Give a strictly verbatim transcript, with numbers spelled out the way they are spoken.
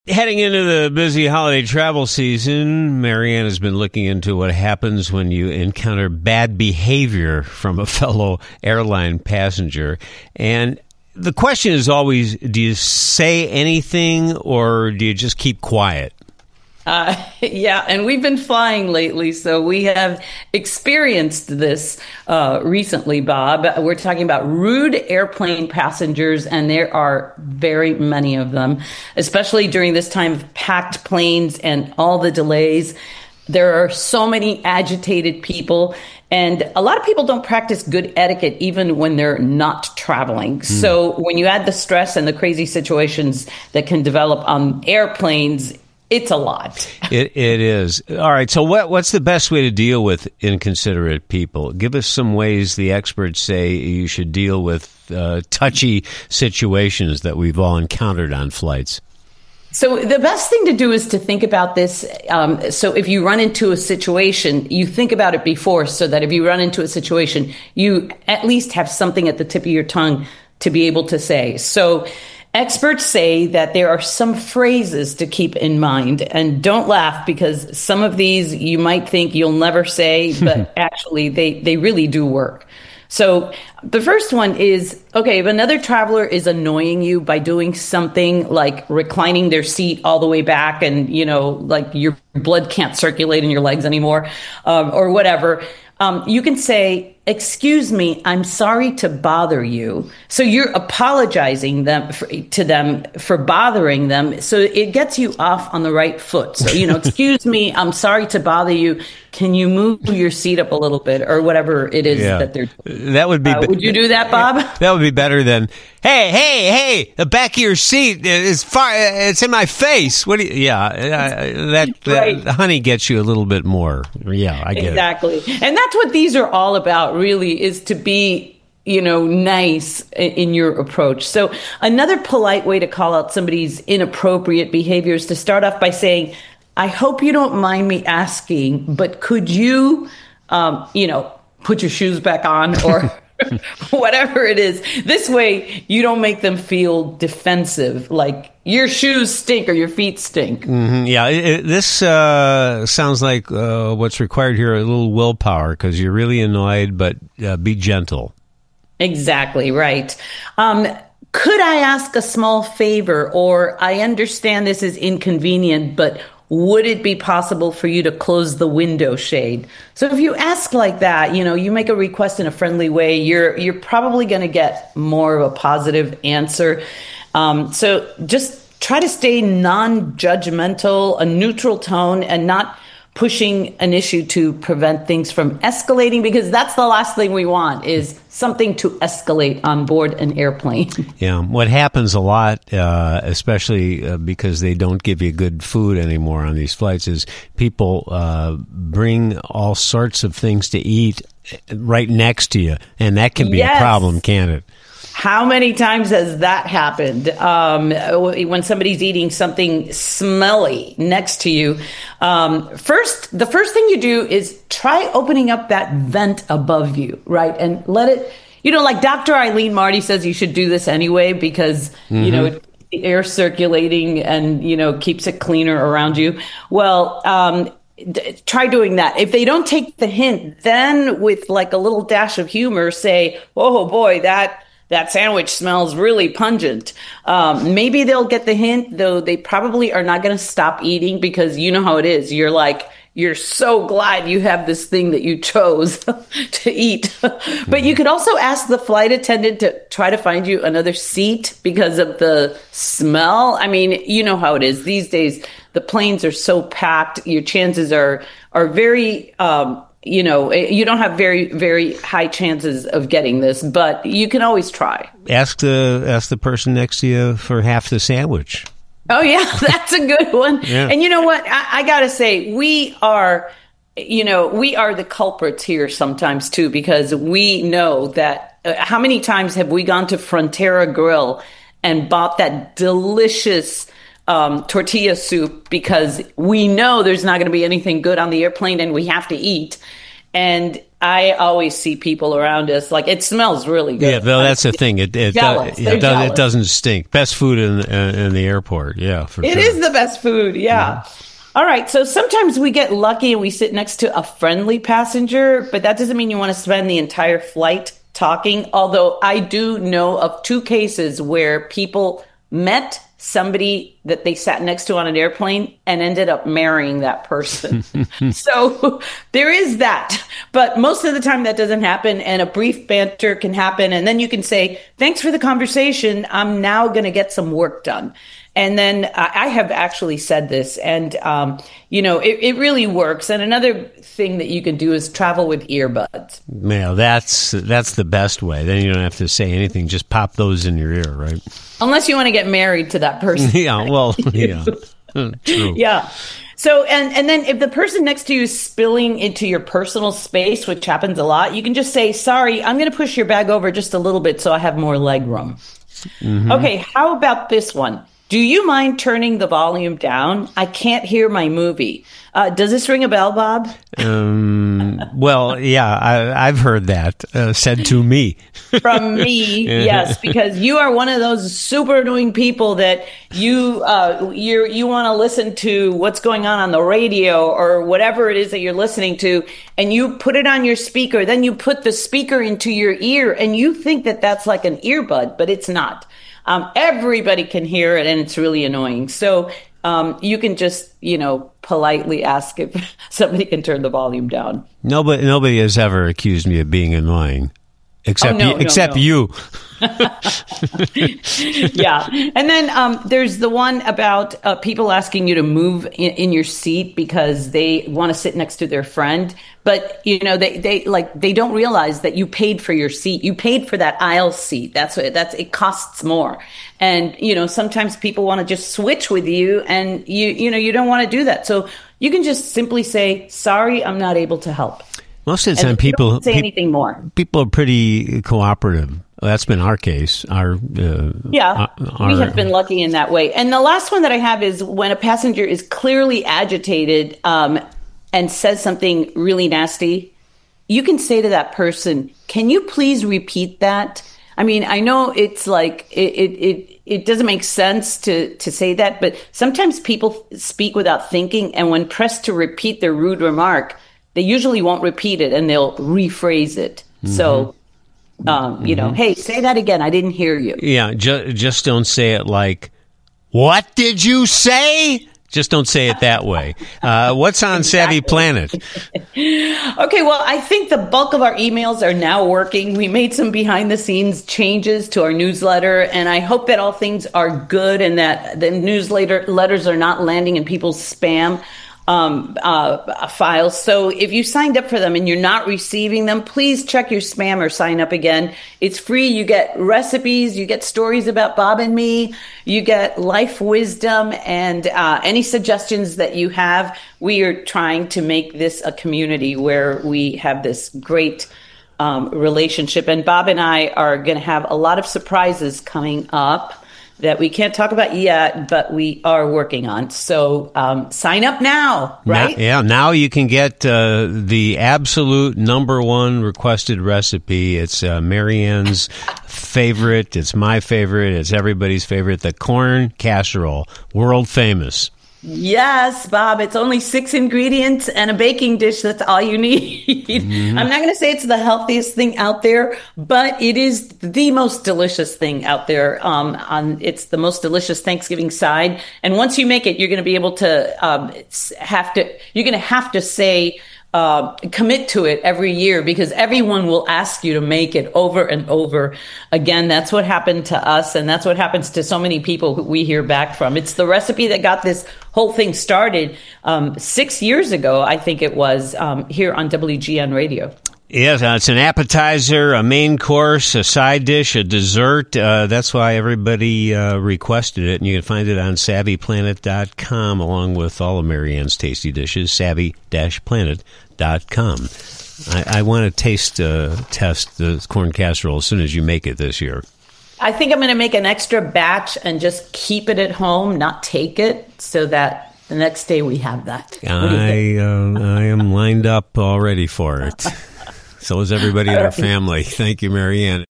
Heading into the busy holiday travel season, Marianne has been looking into what happens when you encounter bad behavior from a fellow airline passenger. And the question is always, do you say anything or do you just keep quiet? Uh, yeah, and we've been flying lately, so we have experienced this uh, recently, Bob. We're talking about rude airplane passengers, and there are very many of them, especially during this time of packed planes and all the delays. There are so many agitated people, and a lot of people don't practice good etiquette even when they're not traveling. Mm. So when you add the stress and the crazy situations that can develop on airplanes, it's a lot. It it is. All right. So what what's the best way to deal with inconsiderate people? Give us some ways the experts say you should deal with uh, touchy situations that we've all encountered on flights. So the best thing to do is to think about this. Um, so if you run into a situation, you think about it before, so that if you run into a situation, you at least have something at the tip of your tongue to be able to say. So experts say that there are some phrases to keep in mind, and don't laugh because some of these you might think you'll never say, but actually they, they really do work. So the first one is, okay, if another traveler is annoying you by doing something like reclining their seat all the way back and, you know, like your blood can't circulate in your legs anymore, um, or whatever, um, you can say, excuse me, I'm sorry to bother you. So you're apologizing them for, to them for bothering them. So it gets you off on the right foot. So, you know, excuse me, I'm sorry to bother you. Can you move your seat up a little bit or whatever it is yeah. that they're doing? That would be. Uh, would you do that, Bob? That would be better than, hey, hey, hey, the back of your seat is far. It's in my face. What do you? Yeah, uh, that, right. that honey gets you a little bit more. Yeah, I get exactly. it. Exactly, and that's what these are all about. Really, is to be, you know, nice in your approach. So another polite way to call out somebody's inappropriate behavior is to start off by saying, I hope you don't mind me asking, but could you, um, you know, put your shoes back on or whatever it is. This way you don't make them feel defensive, like your shoes stink or your feet stink. Mm-hmm. Yeah, it, it, this uh, sounds like uh, what's required here, a little willpower, because you're really annoyed, but uh, be gentle. Exactly, right. Um, could I ask a small favor? Or I understand this is inconvenient, but would it be possible for you to close the window shade? So if you ask like that, you know, you make a request in a friendly way, you're you're probably going to get more of a positive answer. Um, so just try to stay non-judgmental, a neutral tone, and not pushing an issue to prevent things from escalating, because that's the last thing we want, is something to escalate on board an airplane. Yeah, what happens a lot, uh, especially uh, because they don't give you good food anymore on these flights, is people uh, bring all sorts of things to eat right next to you, and that can be yes. a problem, can't it? How many times has that happened? Um, when somebody's eating something smelly next to you, um, first, the first thing you do is try opening up that vent above you, right? And let it, you know, like Doctor Eileen Marty says, you should do this anyway because, mm-hmm. you know, it, the air circulating and, you know, keeps it cleaner around you. Well, um, d- try doing that. If they don't take the hint, then with like a little dash of humor, say, oh boy, that, That sandwich smells really pungent. Um, maybe they'll get the hint, though they probably are not going to stop eating, because you know how it is. You're like, you're so glad you have this thing that you chose to eat. But you could also ask the flight attendant to try to find you another seat because of the smell. I mean, you know how it is. These days, the planes are so packed. Your chances are, are very, um, you know, you don't have very, very high chances of getting this, but you can always try. Ask the ask the person next to you for half the sandwich. Oh, yeah, that's a good one. Yeah. And you know what? I, I got to say, we are, you know, we are the culprits here sometimes, too, because we know that uh, how many times have we gone to Frontera Grill and bought that delicious Um, tortilla soup because we know there's not going to be anything good on the airplane and we have to eat. And I always see people around us like it smells really good. Yeah, though that's the thing. It it, jealous. does, it, does, it doesn't stink. Best food in in the airport. Yeah, for it sure. is the best food. Yeah. Mm-hmm. All right. So sometimes we get lucky and we sit next to a friendly passenger, but that doesn't mean you want to spend the entire flight talking. Although I do know of two cases where people met somebody that they sat next to on an airplane and ended up marrying that person. So there is that. But most of the time that doesn't happen, and a brief banter can happen. And then you can say, thanks for the conversation. I'm now going to get some work done. And then uh, I have actually said this, and, um, you know, it, it really works. And another thing that you can do is travel with earbuds. Yeah, that's that's the best way. Then you don't have to say anything. Just pop those in your ear, right? Unless you want to get married to that person. Yeah, well, yeah. True. Yeah. So, and, and then if the person next to you is spilling into your personal space, which happens a lot, you can just say, sorry, I'm going to push your bag over just a little bit so I have more leg room. Mm-hmm. Okay, how about this one? Do you mind turning the volume down? I can't hear my movie. Uh, does this ring a bell, Bob? Um, well, yeah, I, I've heard that uh, said to me. From me, yes, because you are one of those super annoying people that you uh, you you want to listen to what's going on on the radio or whatever it is that you're listening to, and you put it on your speaker. Then you put the speaker into your ear, and you think that that's like an earbud, but it's not. Um, everybody can hear it, and it's really annoying. So um, you can just, you know, politely ask if somebody can turn the volume down. Nobody, nobody has ever accused me of being annoying, except oh, no, you, no, except no. you. Yeah, and then um, there's the one about uh, people asking you to move in, in your seat because they want to sit next to their friend, but you know they they like they don't realize that you paid for your seat. You paid for that aisle seat. That's what that's it costs more, and you know sometimes people want to just switch with you, and you you know you don't want to do that. So you can just simply say, "Sorry, I'm not able to help." Most of the and time, people don't say pe- anything more. People are pretty cooperative. That's been our case. Our uh, yeah, our, we have been lucky in that way. And the last one that I have is when a passenger is clearly agitated um, and says something really nasty. You can say to that person, "Can you please repeat that?" I mean, I know it's like it it it, it doesn't make sense to to say that, but sometimes people speak without thinking, and when pressed to repeat their rude remark, they usually won't repeat it and they'll rephrase it. Mm-hmm. So, um, you mm-hmm. know, hey, say that again. I didn't hear you. Yeah, ju- just don't say it like, what did you say? Just don't say it that way. Uh, what's on exactly. Savvy Planet? Okay, well, I think the bulk of our emails are now working. We made some behind-the-scenes changes to our newsletter, and I hope that all things are good and that the newsletter letters are not landing in people's spam um, uh, files. So if you signed up for them and you're not receiving them, please check your spam or sign up again. It's free. You get recipes, you get stories about Bob and me, you get life wisdom, and uh, any suggestions that you have. We are trying to make this a community where we have this great um, relationship. And Bob and I are going to have a lot of surprises coming up that we can't talk about yet, but we are working on. So um, sign up now, right? Now, yeah, now you can get uh, the absolute number one requested recipe. It's uh, Marianne's favorite. It's my favorite. It's everybody's favorite. The corn casserole, world famous. Yes, Bob, it's only six ingredients and a baking dish. That's all you need. Mm-hmm. I'm not going to say it's the healthiest thing out there, but it is the most delicious thing out there. Um, on it's the most delicious Thanksgiving side. And once you make it, you're going to be able to um, have to, you're going to have to say, Uh, commit to it every year because everyone will ask you to make it over and over again. That's what happened to us, and that's what happens to so many people who we hear back from. It's the recipe that got this whole thing started um, six years ago, I think it was, um, here on W G N Radio. Yes, uh, it's an appetizer, a main course, a side dish, a dessert. Uh, that's why everybody uh, requested it, and you can find it on savvy planet dot com along with all of Marianne's tasty dishes, savvy dash planet dot com. I, I want to taste uh, test the corn casserole as soon as you make it this year. I think I'm going to make an extra batch and just keep it at home, not take it, so that the next day we have that. I uh, I am lined up already for it. So is everybody in our family. Thank you, Marianne.